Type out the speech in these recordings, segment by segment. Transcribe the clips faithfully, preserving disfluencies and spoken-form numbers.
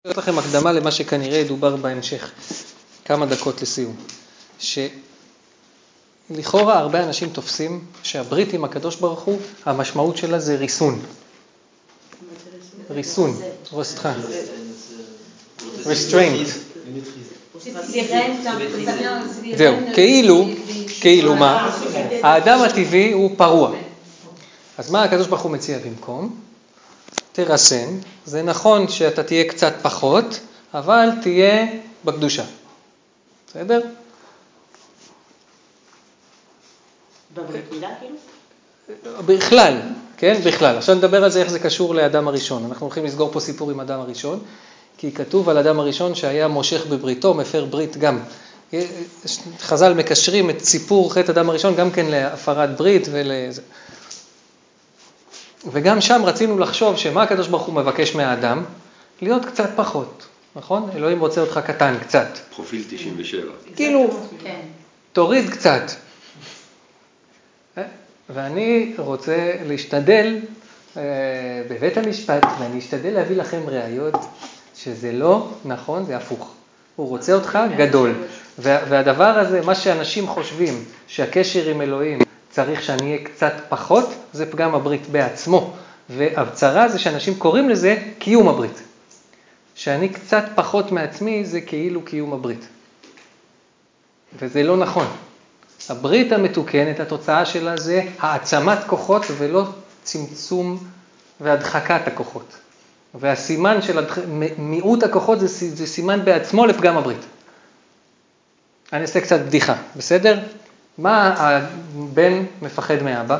יש לכם הקדמה למה שכנראה ידובר בהמשך, כמה דקות לסיום. שלכאורה הרבה אנשים תופסים שהברית עם הקדוש ברוך הוא, המשמעות שלה זה ריסון. ריסון, סליחה. restraint. זהו, כאילו, כאילו מה? האדם הטבעי הוא פרוע. אז מה הקדוש ברוך הוא מציע במקום? תרסן, זה נכון שאתה תהיה קצת פחות, אבל תהיה בקדושה. בסדר? בברית מילה כאילו? בכלל, כן? בכלל. עכשיו נדבר על זה איך זה קשור לאדם הראשון. אנחנו הולכים לסגור פה סיפור עם אדם הראשון, כי כתוב על אדם הראשון שהיה מושך בבריתו, מפר ברית גם. חז"ל מקשרים את סיפור חטא אדם הראשון גם כן להפרת ברית ולזה. וגם שם רצינו לחשוב שמה הקדוש ברוך הוא מבקש מהאדם? להיות קצת פחות, נכון? אלוהים רוצה אותך קטן קצת. פרופיל תשעים ושבע. כאילו, תוריד קצת. ואני רוצה להשתדל בבית המשפט, ואני אשתדל להביא לכם ראיות שזה לא נכון, זה הפוך. הוא רוצה אותך גדול. והדבר הזה, מה שאנשים חושבים שהקשר עם אלוהים צריך שאני אהיה קצת פחות, זה פגם הברית בעצמו. והבצרה זה שאנשים קוראים לזה קיום הברית. שאני קצת פחות מעצמי זה כאילו קיום הברית. וזה לא נכון. הברית המתוקנת, התוצאה שלה זה העצמת כוחות ולא צמצום והדחקת הכוחות. והסימן של הדח... מיעוט הכוחות זה, זה סימן בעצמו לפגם הברית. אני אעשה קצת בדיחה, בסדר? מה הבן מפחד מאבא?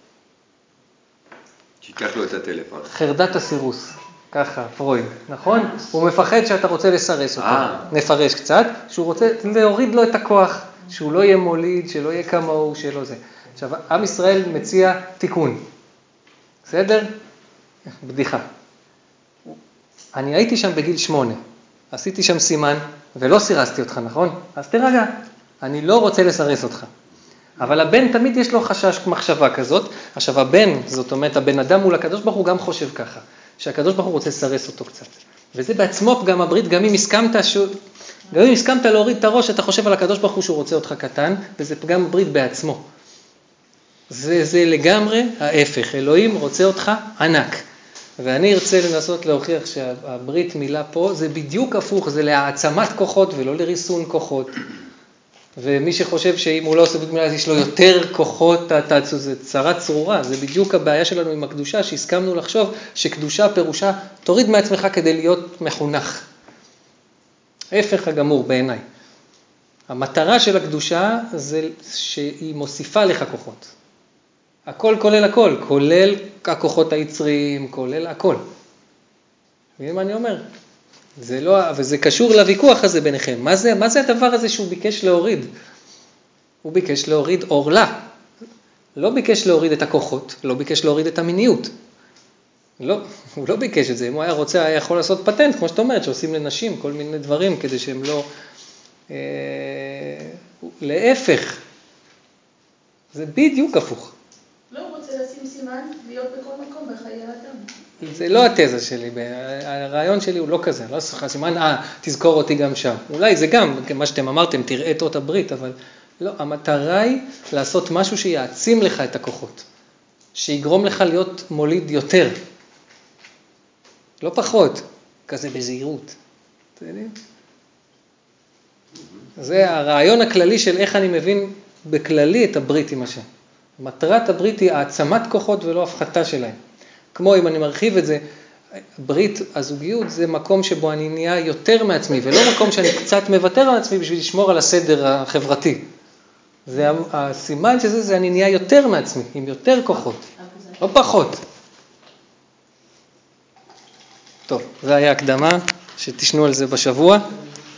שיקח לו את הטלפון. חרדת הסירוס, ככה, פרויד, נכון? הוא מפחד שאתה רוצה לסרס אותו, נפרש קצת, שהוא רוצה להוריד לו את הכוח, שהוא לא יהיה מוליד, שלא יהיה כמוהו, שלא זה. עכשיו, עם ישראל מציע תיקון, בסדר? בדיחה. אני הייתי שם בגיל שמונה, עשיתי שם סימן, ולא סירסתי אותך, נכון? אז תרגע, אני לא רוצה לסרס אותך. אבל הבן תמיד יש לו חשש מחשבה כזאת. עכשיו הבן, זאת אומרת, הבן אדם מול הקדוש ברוך הוא גם חושב ככה, שהקדוש ברוך הוא רוצה לסרס אותו קצת. וזה בעצמו פגם הברית, גם אם הסכמת, ש... גם אם הסכמת להוריד את הראש, אתה חושב על הקדוש ברוך הוא שהוא רוצה אותך קטן, וזה פגם הברית בעצמו. זה, זה לגמרי ההפך. אלוהים רוצה אותך ענק. ואני ארצה לנסות להוכיח שהברית מילה פה, זה בדיוק הפוך, זה להעצמת כוחות ולא לריסון כוחות. ומי שחושב שאם הוא לא עושה ברית מילה, אז יש לו יותר כוחות, זה צרה צרורה. זה בדיוק הבעיה שלנו עם הקדושה, שהסכמנו לחשוב שקדושה פירושה, תוריד מעצמך כדי להיות מחונך. ההפך הגמור בעיניי. המטרה של הקדושה זה שהיא מוסיפה לך כוחות. הכל כולל הכל, כולל הכוחות היצריים, כולל הכל. מבין מה אני אומר? זה לא, וזה קשור לוויכוח הזה ביניכם. מה זה, מה זה הדבר הזה שהוא ביקש להוריד? הוא ביקש להוריד אורלה. לא ביקש להוריד את הכוחות, לא ביקש להוריד את המיניות. לא, הוא לא ביקש את זה. אם הוא היה רוצה, היה יכול לעשות פטנט, כמו שאת אומרת, שעושים לנשים כל מיני דברים, כדי שהם לא... אה, להפך. זה בדיוק הפוך. לא, הוא רוצה לשים סימן, להיות בכל מקום בחיי האדם. זה לא התזה שלי, הרעיון שלי הוא לא כזה, לא צריך סימן, אה, תזכור אותי גם שם. אולי זה גם, מה שאתם אמרתם, תראה את אות הברית, אבל לא, המטרה היא לעשות משהו שיעצים לך את הכוחות, שיגרום לך להיות מוליד יותר, לא פחות, כזה בזהירות. אתה יודע? זה הרעיון הכללי של איך אני מבין בכללי את הברית עם השם. מטרת הברית היא העצמת כוחות ולא הפחתה שלהם. כמו אם אני מרחיב את זה, ברית הזוגיות זה מקום שבו אני נהיה יותר מעצמי, ולא מקום שאני קצת מוותר על עצמי בשביל לשמור על הסדר החברתי. זה הסימן שזה, זה אני נהיה יותר מעצמי, עם יותר כוחות, לא פחות. טוב, זה היה הקדמה, שתשנו על זה בשבוע.